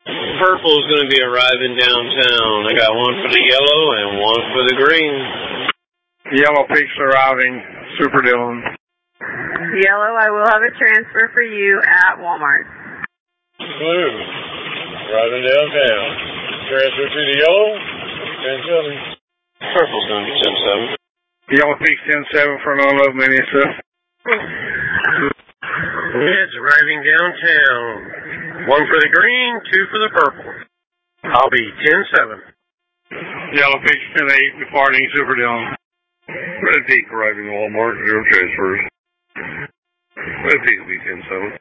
Purple's going to be arriving downtown. I got one for the yellow and one for the green. Yellow Peak's arriving. Super Dillon. Yellow, I will have a transfer for you at Walmart. Blue, arriving downtown. Transfer to the yellow, 10-7. Purple's going to be 10-7. Yellow Peak's 10-7 for an unload mini assist. Red's arriving downtown. One for the green, two for the purple. I'll be 10-7. Yellow Peak's 10-8 departing Super Dillon. Red Peak arriving Walmart, 0 transfers. Red Peak will be 10-7.